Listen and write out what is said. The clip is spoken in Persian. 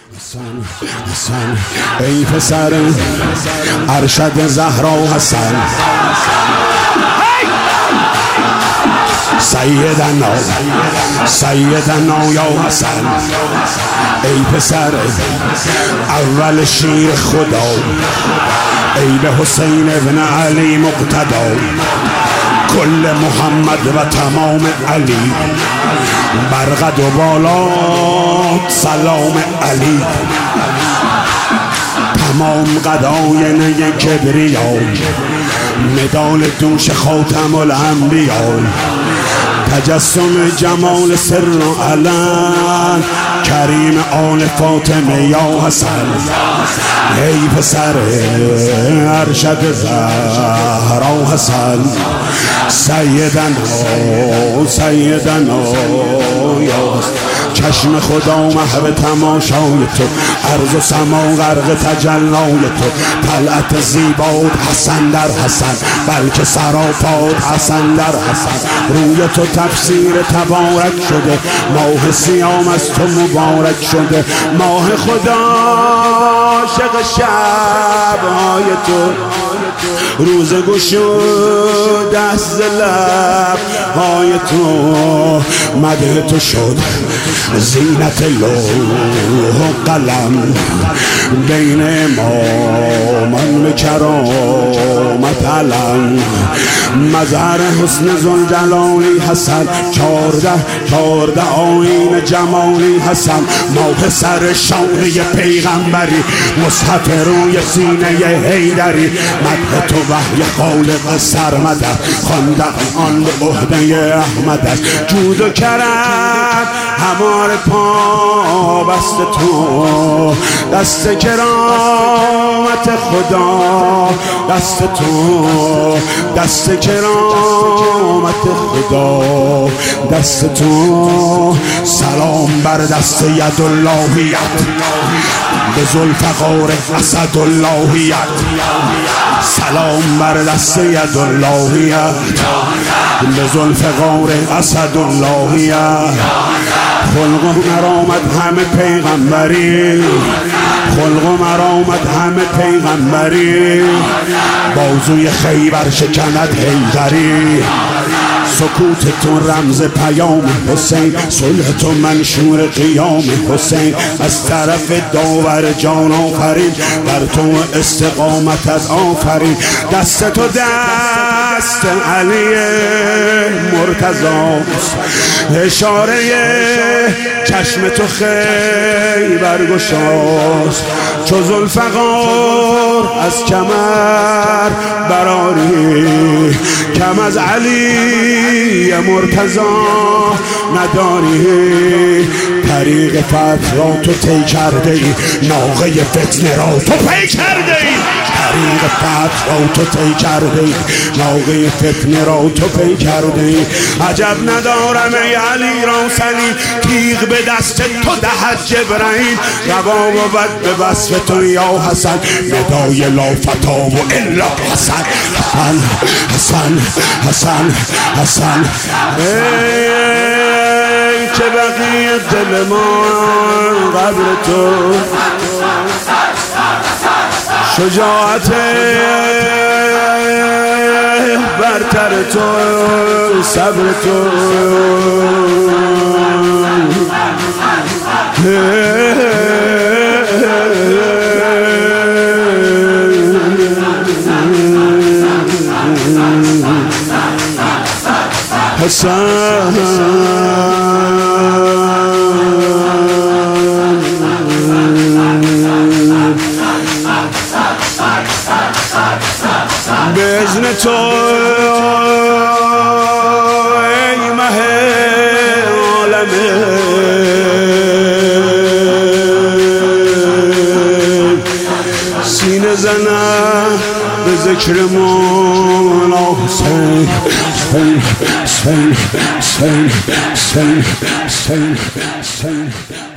حسن ای پسر ارشد زهرا حسن، سیدنا یا حسن، ای پسر اول شیر خدا، ای به حسین ابن علی مقتدا، کل محمد و تمام علی، برقد و بالات سلام علی، تمام قداینه کبریا، مدال دوش خاتم الانبیا، تجسم جمال سر و علن، کریم آل فاطمه یا حسن، ای پسر ارشد زهرا حسن، سیدنا یا حسن، چشم خدا محو تماشای تو، ارض و سما غرق تجلای تو، طلعت زیبات حسن در حسن، بلکه سراپات حسن در حسن، روی تو تفسیر تبارک شده، ماه سیام از تو مبارک شده، ماه خدا عاشق شب‌های تو، روز گشود از لب‌های تو، مدح تو شد زینت لوح و قلم، بین امامان به کرامت علم، مظهر حسن ذوالجلالی حسن، 14 آیین جمالی حسن، ماه سر شانه پیغمبری، مصحف روی سینه حیدری، مدح تو وحی خالق سرمد، خواندن آن به عهده احمد است، جود و کرم همار پا بست تو، دست کرامت خدا، دست تو، دست کرامت خدا، دست تو، سلام بر دست یداللهیت، به ذوالفقار اسداللهیت، سلام بر دست یداللهیت، به ذوالفقار اسداللهیت، خلق و مرامت همه پیغمبری، خلق و مرامت همه پیغمبری، بازوی خیبر شکند حیدری، سکوت تو رمز پیام حسین، صلح تو منشور قیام حسین، از طرف داور جان آفرین، بر تو استقامتت آفرین، دست تو دست علی مرتضاست، اشاره چشم تو خیبر گشاست، چو ذوالفقار از کمر براری، کم از علی مرتضا نداری، طریق فتح را تو طی کرده ای، ناقه فتنه را تو پی کرده ای، طریق فتح را تو طی کرده ای، ناقه فتنه را تو پی کرده ای، عجب ندارم ای علی راسنی، تیغ به دست تو دهد جبرائیل، روا بود به وصف تو یا حسن، ندای لا فتا و الا حسن، حسن حسن حسن، ای که بقیه دل ما قبر تو، شجاعت برتر تو، صبر تو، حسن به اذن تو ای مه عالمه، سینه زنم به ذکر مولا حسین، حسین حسین حسین حسین حسین حسین.